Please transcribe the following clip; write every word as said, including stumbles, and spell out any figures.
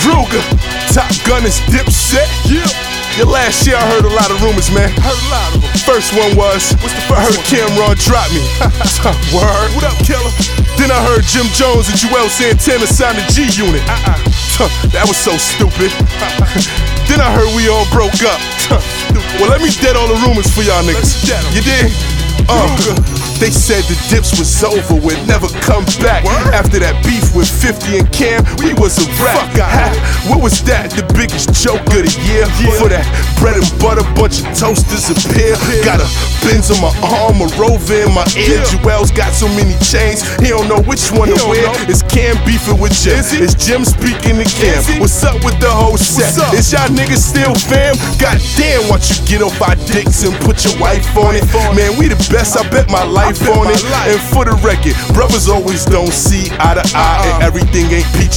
Ruger, Top Gun is Dipset. Yeah. Your last year I heard a lot of rumors, man. Heard a lot of them. First one was, What's the I first heard one? Cameron drop me. Word. What up, killer? Then I heard Jim Jones and Joel Santana signed a G-Unit. Uh-uh. That was so stupid. Then I heard we all broke up. Well, let me dead all the rumors for y'all niggas. You did? Uh, they said the Dips was over with, never come back. Word? After that beef with fifty and Cam, we was a rap. Fuck out Ha, here. what was that? The biggest joke of the year? Yeah. For that bread and butter, bunch of toasters appear. Yeah. Got a Benz on my arm, a Rover in my ear. Yeah. Joel's got so many chains, he don't know which one He to don't wear. know. It's Cam beefing with Jim. Is he? It's Jim speaking to Cam. Is he? What's up with the whole set? What's up? Is y'all niggas still fam? Goddamn, why you get off our dicks and put your wife on it? on it. Man, we the best, I bet my life bet on my it. life. And for the record, brothers always don't see eye to eye, Uh-uh. and everything ain't peaches